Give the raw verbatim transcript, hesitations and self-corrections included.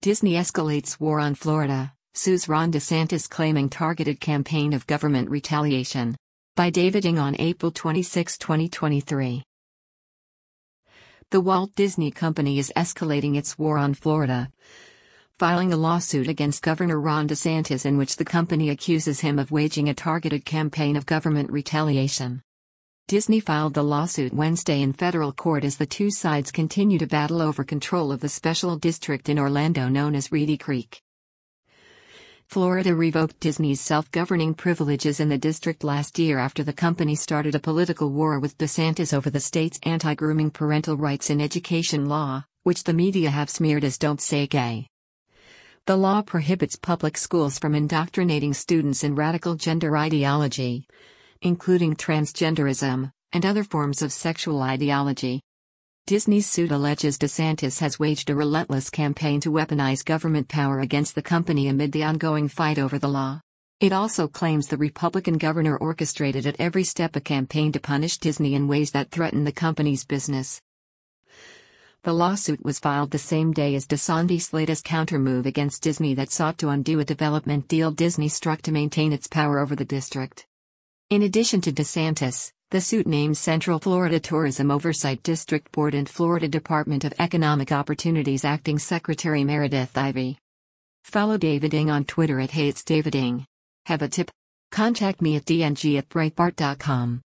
Disney escalates war on Florida, sues Ron DeSantis claiming targeted campaign of government retaliation. By David Ng on April twenty-sixth, twenty twenty-three. The Walt Disney Company is escalating its war on Florida, filing a lawsuit against Governor Ron DeSantis in which the company accuses him of waging a targeted campaign of government retaliation. Disney filed the lawsuit Wednesday in federal court as the two sides continue to battle over control of the special district in Orlando known as Reedy Creek. Florida revoked Disney's self-governing privileges in the district last year after the company started a political war with DeSantis over the state's anti-grooming parental rights in education law, which the media have smeared as "Don't Say Gay." The law prohibits public schools from indoctrinating students in radical gender ideology, including transgenderism, and other forms of sexual ideology. Disney's suit alleges DeSantis has waged a relentless campaign to weaponize government power against the company amid the ongoing fight over the law. It also claims the Republican governor orchestrated at every step a campaign to punish Disney in ways that threaten the company's business. The lawsuit was filed the same day as DeSantis' latest countermove against Disney that sought to undo a development deal Disney struck to maintain its power over the district. In addition to DeSantis, the suit names Central Florida Tourism Oversight District Board and Florida Department of Economic Opportunities Acting Secretary Meredith Ivey. Follow David Ng on Twitter at Hey It's David Ng. Have a tip? Contact me at d n g at breitbart dot com.